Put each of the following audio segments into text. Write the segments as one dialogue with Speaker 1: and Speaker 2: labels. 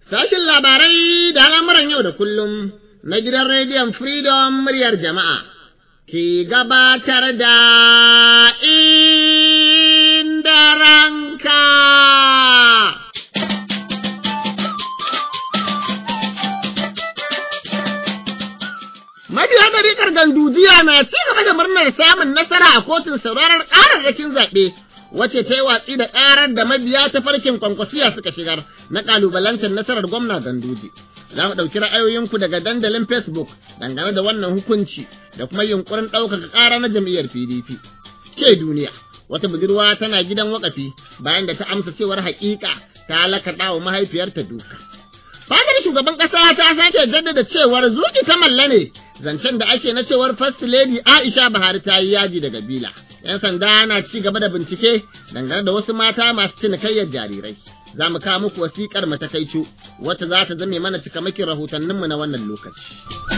Speaker 1: Sashin labarai da al'amuran yau da kullum na gidan rediyon Freedom muryar jama'a ke gabatar da Inda Ranka. Mabiya ɗariƙar Gandujiya na ci gaba da murnar samun nasara a kotun sauraron ƙararrakin zaɓe, wacce ta yi watsi da ƙarar da mabiya ta farkin Kwankwasiya suka shigar na ƙalubalantar nasarar gwamna Ganduje. Za mu ɗauki ra'ayoyinku daga dandalin Facebook dangane da wannan hukunci da kuma yunƙurin ɗaukaka ƙara na jam'iyyar PDP. Ke duniya, wata budurwa tana gidan waƙafi bayan da ta amsa cewar haƙiƙa ta lakaɗa wa mahaifiyarta duka. Fadar shugaban ƙasa ta sake jaddada cewar zuƙi ta malla ne, zancen da ake na cewar First Lady Aisha Buhari ta yi yaji daga Bila. 'Yan sanda na ci gaba da bincike dangane da wasu mata masu cinikayyar jarirai. Za mu kawo muku wasiƙar matakaicu wacce za ta zame mana cikamakin rahotanninmu na wannan lokaci.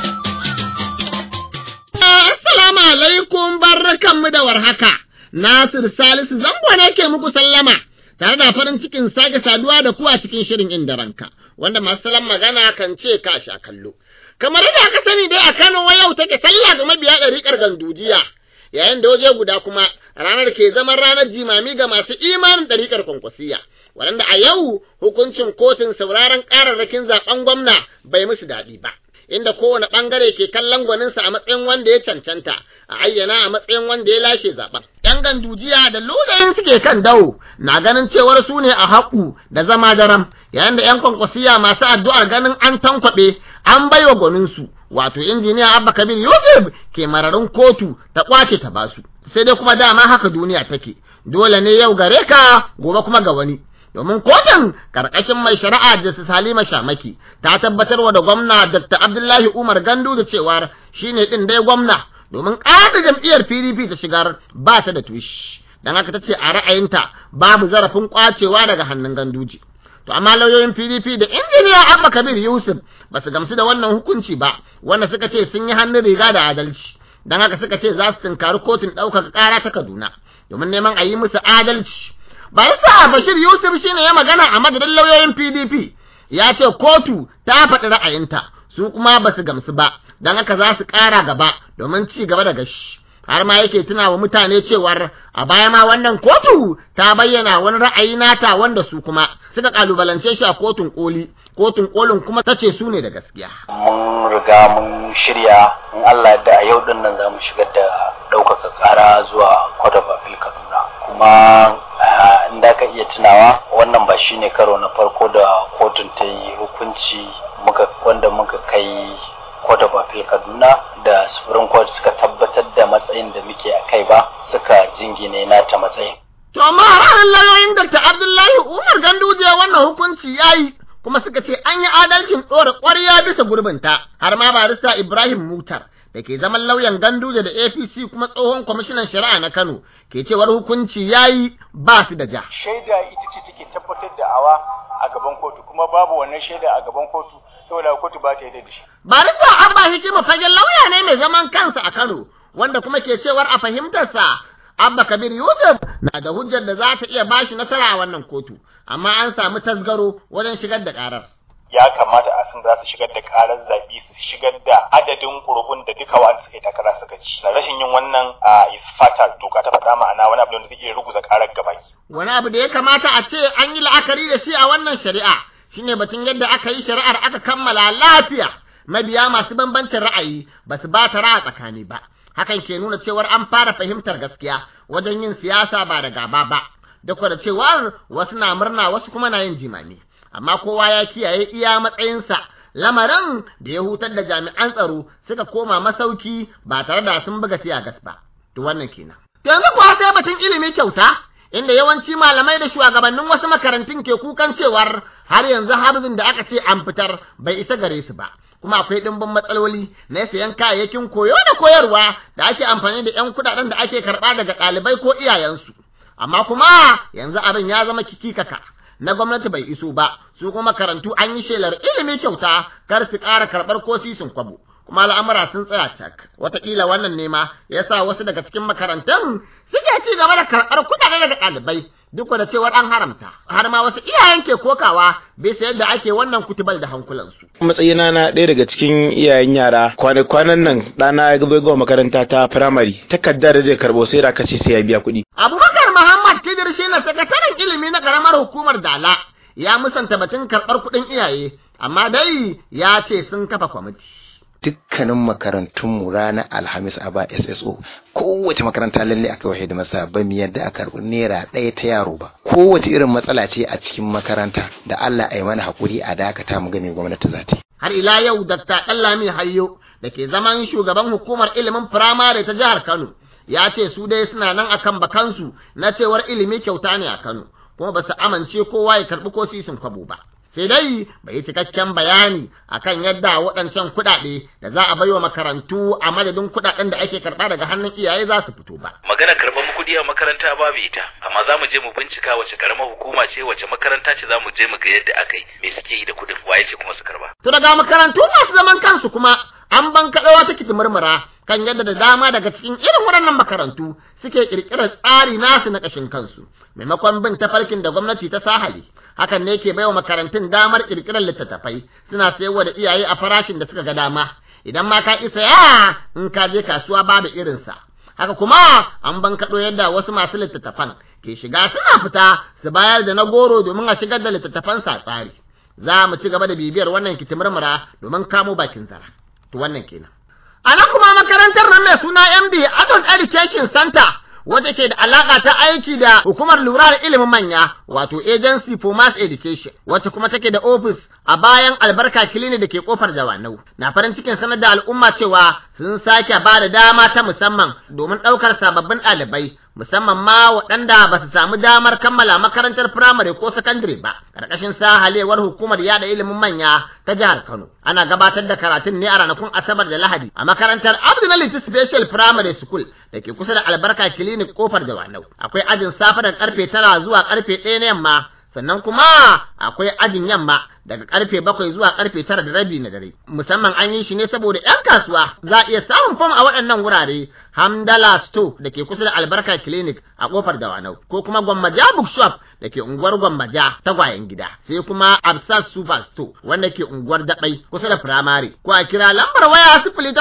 Speaker 1: Assalamu alaikum, barkanmu da warhaka. Nasir Salisu Zango ne ke muku sallama tare da farin cikin sake saduwa da ku a cikin shirin Inda Ranka, wanda masu salon magana kan ce ka sha kallo. Kamar yadda aka sani dai a Kano yau take sallah ga mabiya ɗariƙar Gandujiya, yayin da waje guda kuma ranar ke zaman ranar jimami ga masu imanin ɗariƙar Kwankwasiya, waɗanda a yau hukuncin kotun sauraron ƙararrakin zaɓen gwamna bai musu daɗi ba, inda kowane ɓangare ke kallon gwaninsa a matsayin wanda ya cancanta, a ayyana a matsayin wanda ya lashe zaɓen. ‘Yan Gandujiya da lugayen suke kan dawo na ganin cewar su ne a haƙu da zama daram, yayin da ‘yan Kwankwasiya masu addu'ar ganin an tankwaɓe an baiwa gwaninsu, wato injiniya Abba Kabir Yusuf ke mararin kotu ta ƙwace ta basu. Sai dai kuma dama haka duniya take, dole ne yau gare ka gobe kuma ga wani. Domin kotun ƙarƙashin mai shari'a Justice Halima Shamaki ta tabbatarwa da gwamna Dr. Abdullahi Umar Gandu da cewar shi ne ɗin dai gwamna, domin ƙara jam'iyyar PDP ta shigar ba ta da tushi. Don haka ta ce a ra'ayinta babu zarafin ƙwacewa daga hannun Ganduje. To amma lauyoyin PDP da injiniya Abba Kabir Yusuf ba su gamsu da wannan hukunci ba, wanda suka ce sun yi hannun riga da adalci. Don haka suka ce za su tunkari kotun ɗaukaka ƙara ta Kaduna domin neman a yi musu adalci. Barista Bashir Yusuf shine ya magana a madadin lauyoyin PDP, ya ce kotu ta faɗi ra'ayinta, su kuma ba su gamsu ba, don haka za su ƙara gaba domin ci gaba da gashi. Har ma yake tuna wa mutane cewar a baya ma wannan kotu ta bayyana wani ra'ayi nata wanda su kuma suka kalubalance shi a kotun kolin kuma ta ce su ne da gaskiya.
Speaker 2: Mun riga mun shirya, in Allah da a yau din nan za mu shigar da ɗaukaka ƙara zuwa Court of Appeal Kaduna. Kuma in da ka iya tunawa wannan ba shi ne karo na farko da kotun ta yi hukunci wanda muka kai Court of Appeal Kaduna da Supreme Court suka tabbatar da matsayin da muke a kai ba, suka jingine nata matsayin.
Speaker 1: To amma ranar lauyoyin Dr. Abdullahi Umar Ganduje wannan hukunci yayi, kuma suka ce an yi adalcin ɗora ƙwarya bisa gurbinta. Har ma barista Ibrahim Mutar da ke zaman lauyan Ganduje da APC kuma tsohon kwamishinan shari'a na Kano ke cewar hukunci yayi ba su da ja.
Speaker 3: Shaida ita ce take tabbatar da awa a gaban kotu, kuma babu wannan shaida a gaban kotu saboda kotu ba ta yi da shi.
Speaker 1: Barista Abba Hikima fagen lauya ne mai zaman kansa a Kano, wanda kuma ke cewar a fahimtarsa Abba Kabir Yusuf na da hujjar da za ta iya bashi nasara a wannan kotu, amma an samu tasgaro wajen shigar da ƙarar.
Speaker 3: Ya kamata a san za su shigar da ƙarar zaɓe, su shigar da adadin ƙuri'un da duka wanda suka yi takara suka ci. Na rashin yin wannan is fatal, doka ta faɗa ma'ana wani abu da zai iya ruguza ƙarar gabaki.
Speaker 1: Wani abu da ya kamata a ce an yi la'akari da shi a wannan shari'a shine batun yadda aka yi shari'ar aka kammala lafiya, mabiya masu bambancin ra'ayi ba su ba ta ra'a tsakani ba. Hakan ke nuna cewar an fara fahimtar gaskiya wajen yin siyasa ba da gaba ba, duk da cewar wasu na murna wasu kuma na yin jimami, amma kowa ya kiyaye iya matsayinsa, lamarin da ya hutar da jami'an tsaro suka koma masauki ba tare da sun buga gas ba. To wannan kenan. Yanzu kuwa sai batun ilimi kyauta, inda yawanci malamai da shugabannin wasu makarantun ke kukan cewar har yanzu harbin da aka ce an fitar bai isa gare su ba. Kuma akwai ɗimbin matsaloli na sayan kayayyakin koyo da koyarwa da ake amfani da ‘yan kuɗaɗen da ake karɓa daga ɗalibai ko iyayensu. Amma kuma yanzu abin ya zama kikikaka, na gwamnati bai iso ba, su kuma makarantu an yi shelar ilimi kyauta kar su ƙara karɓar ko sisin kwabo. kuma al'amura sun tsaya cak. Wataƙila wannan ne ma ya sa wasu daga cikin makarantun suke ci gaba da karɓar kuɗaɗe daga ɗalibai duk da cewar an haramta. Har ma wasu iyayen ke kokawa bisa yadda ake wannan kutubal da hankulansu.
Speaker 4: Matsayina na ɗaya daga cikin iyayen yara kwanan nan ɗana ya gaba makaranta ta firamare takarda da zai karɓo sai da kace sai ya biya kuɗi.
Speaker 1: Abubakar Muhammad Kidir shi ne sakataren ilimi na ƙaramar hukumar Dala ya musanta batun karɓar kuɗin iyaye amma dai ya ce sun kafa kwamiti.
Speaker 5: Dukkanin makarantunmu ranar Alhamis a ba SSO kowace makaranta lalle aka wahe da masa ba mu yadda a karɓi naira ɗaya ta yaro ba. Kowace irin matsala ce a cikin makaranta da Allah ya mana hakuri a dakata mu gani gwamnati za ta yi.
Speaker 1: Har ila yau Dr. Ɗanlami Hayyo da ke zaman shugaban hukumar ilimin firamare ta jihar Kano ya ce su dai suna nan akan bakansu na cewar ilimi kyauta ne a Kano kuma ba su amince kowa ya karɓi ko sisin kwabo ba. Sai dai bai yi cikakken bayani akan yadda waɗancan kuɗaɗe da za a bai wa makarantu a madadin kuɗaɗen da ake karɓa daga hannun iyaye za su fito ba.
Speaker 6: Magana karɓar kuɗi a makaranta babu ita, amma za mu je mu bincika wace karamar hukuma ce wace makaranta ce za mu je mu ga yadda aka yi me suke yi da kuɗin waye ce kuma su karɓa.
Speaker 1: To daga makarantu masu zaman kansu kuma an bankaɗo wata kitimurmura kan yadda da dama daga cikin irin waɗannan makarantu suke ƙirƙirar tsari nasu na ƙashin kansu maimakon bin tafarkin da gwamnati ta sahale. Hakan ne ke baiwa makarantun damar ƙirƙirar littattafai suna sayarwa da iyaye a farashin da suka ga dama idan ma ka isa ya in ka je kasuwa babu irinsa. Haka kuma an bankaɗo yadda wasu masu littattafan ke shiga suna fita su bayar da na goro domin a shigar da littattafan sa tsari. Za mu ci gaba da bibiyar wannan kitimurmura domin kamo bakin zara. To wannan kenan. A nan kuma makarantar nan mai suna MD Adult Education Center wadda ke da alaƙa ta aiki da hukumar lura da ilimin manya wato Agency for Mass Education wacce kuma take da ofis a bayan Albarka Clinic da ke kofar Jawanau na farin cikin sanar da al'umma cewa sun sake ba da dama ta musamman domin ɗaukar sababbin ɗalibai musamman ma waɗanda ba su samu damar kammala makarantar firamare ko sakandare ba ƙarƙashin sahalewar hukumar yada ilimin manya ta jihar Kano. Ana gabatar da karatun ne a ranakun Asabar da Lahadi a makarantar Abdulaziz Special Primary School da ke kusa da Albarka Clinic kofar Jawanau. Akwai ajin safe da karfe 9 zuwa karfe 1 na yamma sannan kuma akwai ajin yamma daga karfe 7 zuwa karfe 9:30 na dare. Musamman an yi shi ne saboda 'yan kasuwa za a iya samun fam a waɗannan wurare Hamdala Store da ke kusa da Albarka Clinic a kofar Dawanau ko kuma Gwammaja Bookshop da ke unguwar Gwammaja Tagwayen Gida sai kuma Absat Super Store wanda ke unguwar Dabai kusa da Firamare ko a kira lambar waya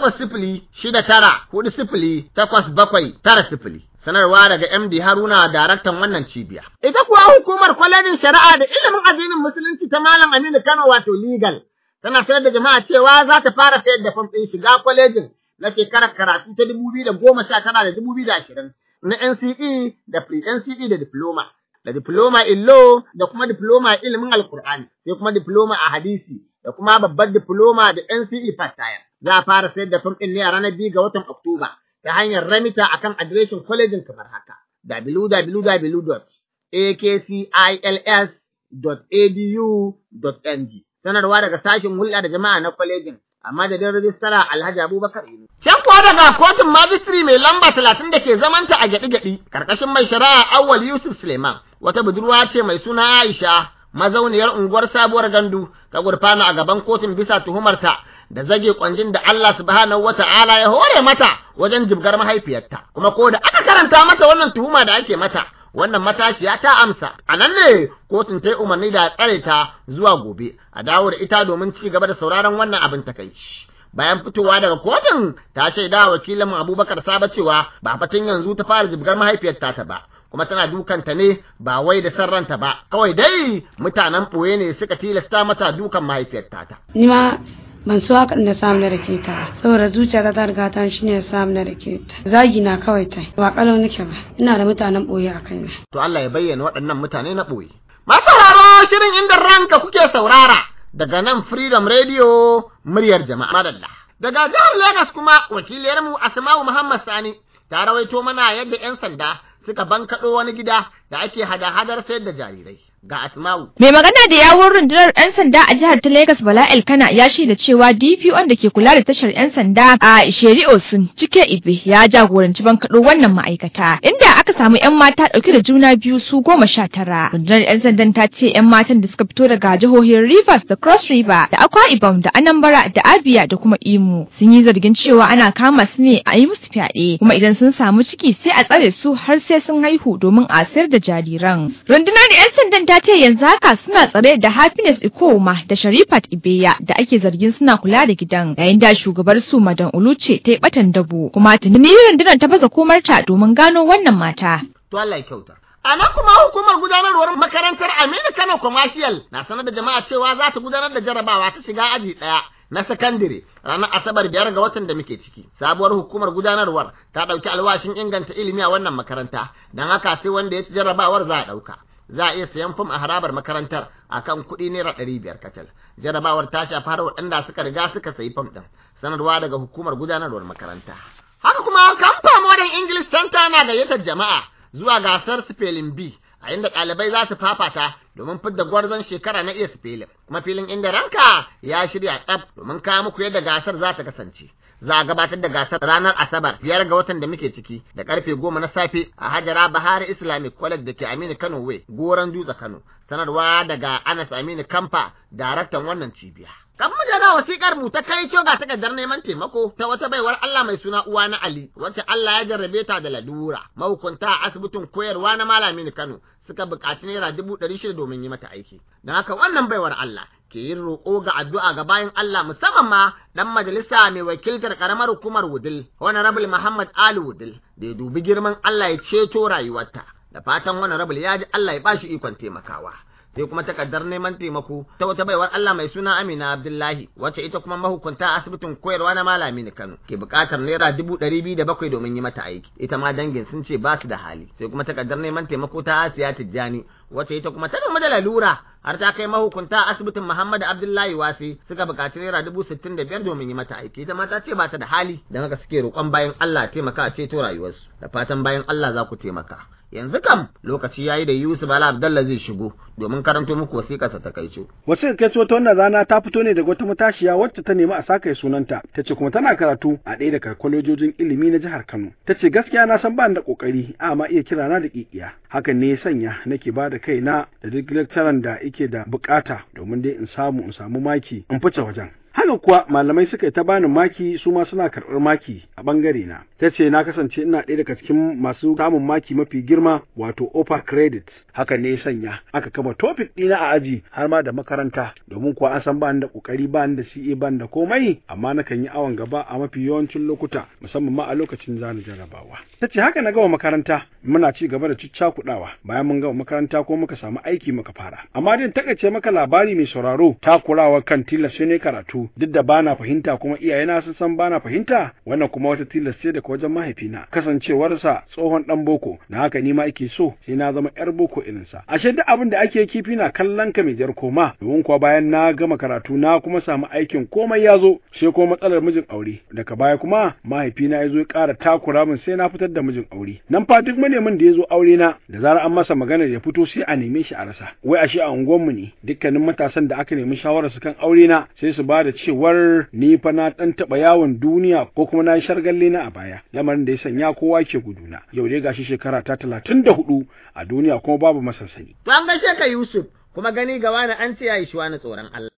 Speaker 1: 0800690879. Sanarwa daga MD Haruna daraktan wannan cibiya. Ita kuwa hukumar kwalejin shari'a da ilimin addinin musulunci ta Malam Aminu Kano wato legal tana sanar da jama'a cewa za ta fara sayar da fam ɗin shiga kwalejin na shekarar karatu ta 2019 da 2020 na NCE da pre-NCE da diploma in law da kuma diploma ilimin alkur'ani sai kuma diploma a hadisi da kuma babbar diploma da NCE part time. Za a fara sayar da fam ɗin ne a ranar 2 ga watan Oktoba ta hanyar remita akan adireshin kwalejin kamar haka www.akcils.edu.ng. Sanarwa daga sashin hulɗa da jama'a na kwalejin a madadin rajistara Alhaji Abubakar Inu. Can kuwa daga kotun majistri mai lamba 30 da ke zamanta a gyaɗi-gyaɗi karkashin mai shari'a Awwal Yusuf Suleiman wata budurwa ce mai suna Aisha mazauniyar unguwar Sabuwar Gandu ta gurfana a gaban kotun bisa tuhumarta da zage kwanjin da Allah subhanahu wata'ala ya hore mata wajen jibgar mahaifiyarta kuma ko da aka karanta mata wannan tuhuma da ake mata wannan matashiya ta amsa a nan ne kotun ta yi umarni da tsare ta zuwa gobe a dawo da ita domin ci gaba da sauraron wannan abin takaici. Bayan fitowa daga kotun ta shaida wakilin Abubakar Saba cewa ba fatan yanzu ta fara jibgar mahaifiyarta ta ba kuma tana dukanta ne ba wai da san ranta ba kawai dai mutanen ɓoye ne suka tilasta mata dukan mahaifiyarta ta.
Speaker 7: Ni ma ban so haka da samu na rake ta ba saboda zuciya ta riga ta shi ne samu na rake ta zagi na kawai ta ba kalau nake ba ina da mutanen boye a kai.
Speaker 1: To Allah ya bayyana waɗannan mutane na boye. Masu sauraro shirin inda ranka kuke saurara daga nan Freedom Radio muryar jama'a madalla. Daga jihar Lagos kuma wakiliyarmu Asma'u Muhammad Sani ta rawaito mana yadda 'yan sanda suka bankaɗo wani gida da ake hada-hadar sayar da jarirai. ga Asma'u.
Speaker 8: Mai magana da yawun rundunar 'yan sanda a jihar ta Lagos Bala Elkana ya shaida cewa DPO da ke kula da tashar 'yan sanda a Isheri Osun Cike Ibe ya jagoranci bankaɗo wannan ma'aikata inda aka samu 'yan mata ɗauke da juna biyu su 19. Rundunar 'yan sandan ta ce 'yan matan da suka fito daga jihohin Rivers da Cross River da Akwa Ibom da Anambra da Abia da kuma Imo sun yi zargin cewa ana kama su ne a yi musu fyaɗe kuma idan sun samu ciki sai a tsare su har sai sun haihu domin a sayar da jariran. Rundunar 'yan sandan ta ce yanzu haka suna tsare da Happiness Ikoma da Sharifat Ibeya da ake zargin suna kula da gidan yayin da shugabar su Madan Uluce ta yi batan dabo kuma tuni rundunar ta baza komarta domin gano wannan mata.
Speaker 1: To Allah ya kyauta. A nan kuma hukumar gudanarwar makarantar Aminu Kano Commercial na sanar da jama'a cewa za ta gudanar da jarabawa ta shiga aji ɗaya na sakandire ranar Asabar 5 ga watan da muke ciki. Sabuwar hukumar gudanarwar ta ɗauki alwashin inganta ilimi a wannan makaranta, don haka sai wanda ya ci jarabawar za a ɗauka. Za a iya sayan fim a harabar makarantar akan kuɗi naira 500 kacal. Jarabawar ta shafi har waɗanda suka riga suka sayi fim ɗin. Sanarwa daga hukumar gudanarwar makaranta. Haka kuma Kamfa Modern English Center na gayyatar jama'a zuwa gasar Spelling Bee a inda ɗalibai za su fafata domin fidda gwarzon shekara na iya spelling. Kuma filin inda ranka ya shirya tsaf domin kawo muku yadda gasar za ta kasance. Za a gabatar da gasar ranar Asabar 5 ga watan da muke ciki da karfe 10 na safe a Hajara Bahari Islamic College da ke Aminu Kano Way, Goron Dutse Kano. Sanarwa daga Anas Aminu Kamfa, daraktan wannan cibiya. Kan mu da wasikar mu ta kai ga takardar neman taimako ta wata baiwar Allah mai suna Uwa na Ali, wacce Allah ya jarrabe ta da ladura. Mahukunta a asibitin koyarwa na Malamin Kano suka buƙaci naira 600 domin yi mata aiki. Don haka wannan baiwar Allah ke yin roƙo ga addu'a ga bayan Allah musamman ma dan majalisa mai wakiltar karamar hukumar Wudil, Honorable Muhammad Ali Wudil, da ya dubi girman Allah ya ceto rayuwarta. Da fatan Honorable ya ji Allah ya bashi ikon taimakawa. Sai kuma takardar neman taimako ta wata baiwar Allah mai suna Amina Abdullahi, wacce ita kuma mahukunta asibitin koyarwa na Malami Kano ke buƙatar naira 207 domin yi mata aiki. Ita ma dangin sun ce ba su da hali. Sai kuma takardar neman taimako ta Asiya Tijjani, wacce ita kuma ta da lalura har ta kai mahukunta asibitin Muhammad Abdullahi Wasi suka buƙaci naira 65 domin yi mata aiki. Ita ma ta ce ba ta da hali, don haka suke roƙon bayan Allah taimaka a ceto rayuwarsu. Da fatan bayan Allah za ku taimaka. Yanzu kam lokaci yayi da Yusuf Bala Abdullah zai shigo domin karanto muku wasiƙarsa ta kaico.
Speaker 9: Wasiƙar kaico ta wannan rana ta fito ne daga wata matashiya wacce ta nemi a saka sunanta. Ta ce kuma tana karatu a ɗaya daga kwalejojin ilimi na jihar Kano. Ta ce gaskiya na san ba ni da ƙoƙari amma iya kira na da ƙiƙiya. Hakan ne ya sanya nake ba da kaina da duk lecturer da yake da buƙata domin dai in samu maki in fice wajen. Haka kuwa malamai suka yi ta bani maki su ma suna karɓar maki a ɓangare na. Ta ce na kasance ina ɗaya daga cikin masu samun maki mafi girma wato upper credit. Haka ne ya sanya aka kama topic ɗina a aji har ma da makaranta domin kuwa an san ba ni da ƙoƙari ba ni da CA ba ni da komai amma nakan yi awon gaba a mafi yawancin lokuta musamman ma a lokacin zani jarabawa. Ta ce haka na gama makaranta muna ci gaba da ciccakuɗawa bayan mun gama makaranta ko muka samu aiki muka fara. Amma dai takaice maka labari mai sauraro takurawa kan tilas ne karatu. Duk da bana fahimta kuma iyayena sun san bana fahimta wannan kuma wata tilas ce daga wajen mahaifina kasancewarsa tsohon dan boko na haka ni ma ake so sai na zama yar boko irinsa. Ashe duk abin da ake kifi na kallon ka mai jar koma domin kuwa bayan na gama karatu na kuma samu aikin komai ya zo sai kuma matsalar mijin aure daga baya kuma mahaifina ya zo ya ƙara takura min sai na fitar da mijin aure nan fa duk manemin da ya zo aure na da zarar an masa maganar ya fito sai a neme shi a rasa wai ashe a unguwanmu ne dukkanin matasan da aka nemi shawararsu kan aure na sai su ba da cewar ni fa na dan taba yawon duniya ko kuma na shargalle na a baya lamarin da ya sanya kowa ke guduna yau dai gashi shekara ta 34 a duniya kuma babu masansani.
Speaker 1: To an gaishe ka Yusuf kuma gani ga wani an ce yayi shi wani tsoron Allah.